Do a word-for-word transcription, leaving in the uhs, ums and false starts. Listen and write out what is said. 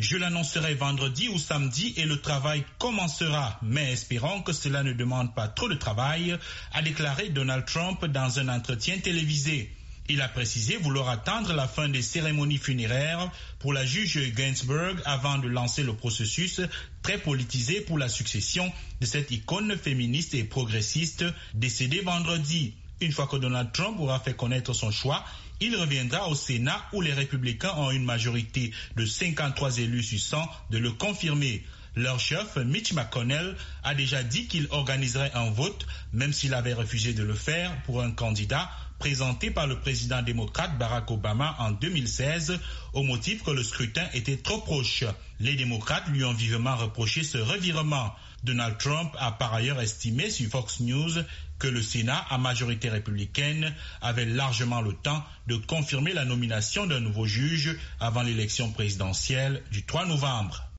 Je l'annoncerai vendredi ou samedi et le travail commencera, mais espérons que cela ne demande pas trop de travail, a déclaré Donald Trump dans un entretien télévisé. Il a précisé vouloir attendre la fin des cérémonies funéraires pour la juge Ginsburg avant de lancer le processus très politisé pour la succession de cette icône féministe et progressiste décédée vendredi. Une fois que Donald Trump aura fait connaître son choix, il reviendra au Sénat où les républicains ont une majorité de cinquante-trois élus sur cent de le confirmer. Leur chef, Mitch McConnell, a déjà dit qu'il organiserait un vote, même s'il avait refusé de le faire, pour un candidat présenté par le président démocrate Barack Obama en deux mille seize, au motif que le scrutin était trop proche. Les démocrates lui ont vivement reproché ce revirement. Donald Trump a par ailleurs estimé sur Fox News que le Sénat, à majorité républicaine, avait largement le temps de confirmer la nomination d'un nouveau juge avant l'élection présidentielle du trois novembre.